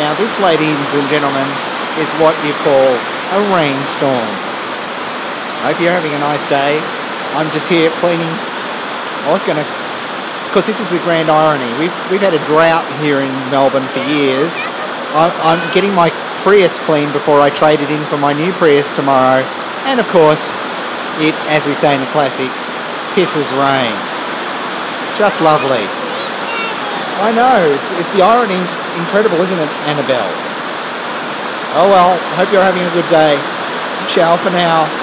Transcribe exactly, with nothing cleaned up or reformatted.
Now this, ladies and gentlemen, is what you call a rainstorm. I hope you're having a nice day. I'm just here cleaning. I was going to, because this is the grand irony. We've, we've had a drought here in Melbourne for years. I, I'm getting my Prius cleaned before I trade it in for my new Prius tomorrow. And of course, it, as we say in the classics, pisses rain. Just lovely. I know, it's, it, the irony's incredible, isn't it, Annabelle? Oh well, hope you're having a good day. Ciao for now.